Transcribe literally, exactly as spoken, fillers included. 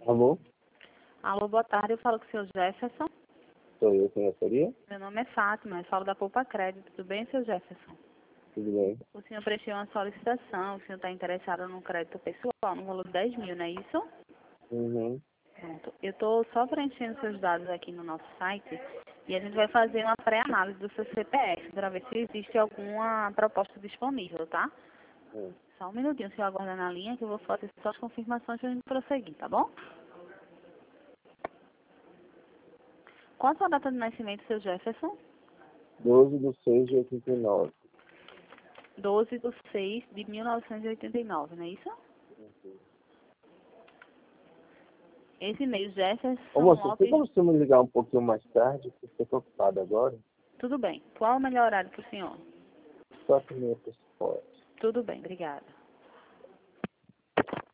Alô? Alô, boa tarde. Eu falo com o senhor Jefferson. Sou eu, quem seria? Meu nome é Fátima, eu falo da Poupa Crédito. Tudo bem, senhor Jefferson? Tudo bem? O senhor preencheu uma solicitação, o senhor está interessado num crédito pessoal, no valor de dez mil, não é isso? Uhum. Pronto. Eu estou só preenchendo seus dados aqui no nosso site e a gente vai fazer uma pré-análise do seu C P F para ver se existe alguma proposta disponível, tá? Hum. Só um minutinho, o senhor aguarda na linha que eu vou fazer só as confirmações para a gente prosseguir, tá bom? Qual a sua data de nascimento, seu Jefferson? doze de seis de oitenta e nove. doze de seis de mil novecentos e oitenta e nove, não é isso? Esse e-mail, Jefferson Ô, moça, você Lopes. consegue me ligar um pouquinho mais tarde? Porque eu tô ocupado agora. Tudo bem. Qual é o melhor horário para o senhor? Quatro e meia por fora. Tudo bem, obrigada.